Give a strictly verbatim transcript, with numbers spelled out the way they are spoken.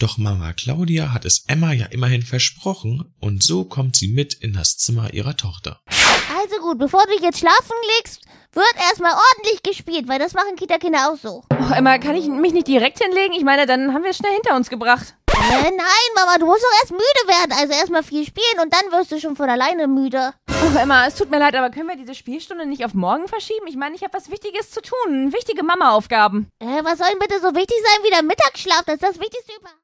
Doch Mama Claudia hat es Emma ja immerhin versprochen und so kommt sie mit in das Zimmer ihrer Tochter. Also gut, bevor du dich jetzt schlafen legst, wird erstmal ordentlich gespielt, weil das machen Kita-Kinder auch so. Oh, Emma, kann ich mich nicht direkt hinlegen? Ich meine, dann haben wir es schnell hinter uns gebracht. Äh, nein, Mama, du musst doch erst müde werden. Also erstmal viel spielen und dann wirst du schon von alleine müde. Oh, Emma, es tut mir leid, aber können wir diese Spielstunde nicht auf morgen verschieben? Ich meine, ich habe was Wichtiges zu tun. Wichtige Mama-Aufgaben. Äh, was soll denn bitte so wichtig sein wie der Mittagsschlaf? Das ist das Wichtigste überhaupt.